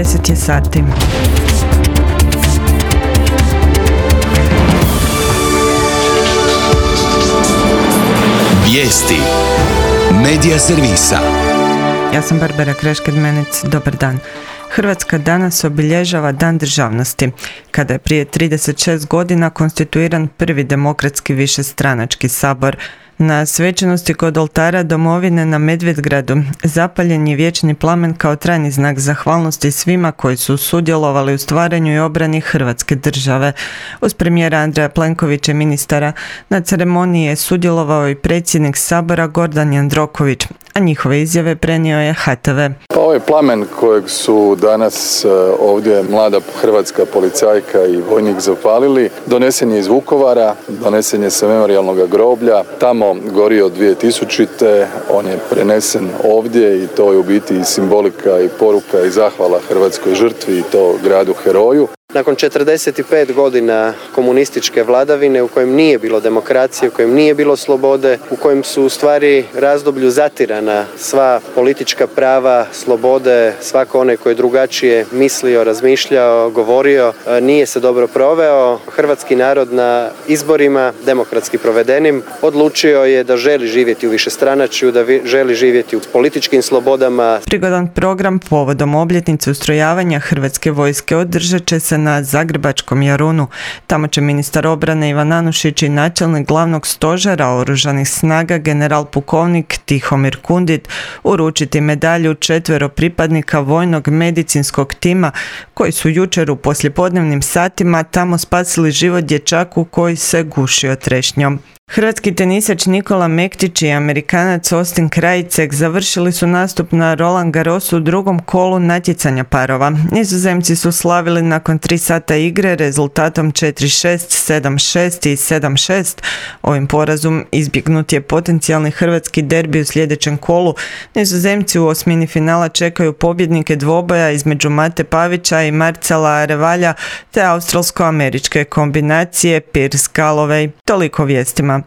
10 je sati. Vijesti Medija servisa. Ja sam Barbara Krešked-Menec, dobar dan. Hrvatska danas obilježava Dan državnosti, kada je prije 36 godina konstituiran prvi demokratski višestranački sabor. Na svečanosti kod oltara domovine na Medvedgradu zapaljen je vječni plamen kao trajni znak zahvalnosti svima koji su sudjelovali u stvaranju i obrani Hrvatske države. Uz premijera Andreja Plenkovića i ministara na ceremoniji je sudjelovao i predsjednik Sabora Gordan Jandroković, a njihove izjave prenio je HTV. Ovaj plamen kojeg su danas ovdje mlada hrvatska policajka i vojnik zapalili donesen je iz Vukovara, donesen je sa memorijalnog groblja, tamo gorio 2000. On je prenesen ovdje i to je u biti i simbolika i poruka i zahvala hrvatskoj žrtvi i to gradu heroju. Nakon 45 godina komunističke vladavine u kojem nije bilo demokracije, u kojem nije bilo slobode, u kojem su u stvari razdoblju zatirana sva politička prava, slobode, svako onaj koji je drugačije mislio, razmišljao, govorio, nije se dobro proveo. Hrvatski narod na izborima, demokratski provedenim, odlučio je da želi živjeti u višestranačju, da želi živjeti u političkim slobodama. Prigodan program povodom obljetnice ustrojavanja Hrvatske vojske održat će se na Zagrebačkom Jarunu. Tamo će ministar obrane Ivan Anušić i načelnik glavnog stožera oružanih snaga general pukovnik Tihomir Kundit uručiti medalju 4 pripadnika vojnog medicinskog tima koji su jučer u poslijepodnevnim satima tamo spasili život dječaku koji se gušio trešnjom. Hrvatski tenisač Nikola Mektić i Amerikanac Austin Krajicek završili su nastup na Roland Garrosu u drugom kolu natjecanja parova. Nizozemci su slavili nakon 3 sata igre rezultatom 4-6, 7-6 i 7-6. Ovim porazom izbjegnut je potencijalni hrvatski derbi u sljedećem kolu. Nizozemci u osmini finala čekaju pobjednike dvoboja između Mate Pavića i Marcela Arevalja te australsko-američke kombinacije Pearce Galloway. Toliko vijestima.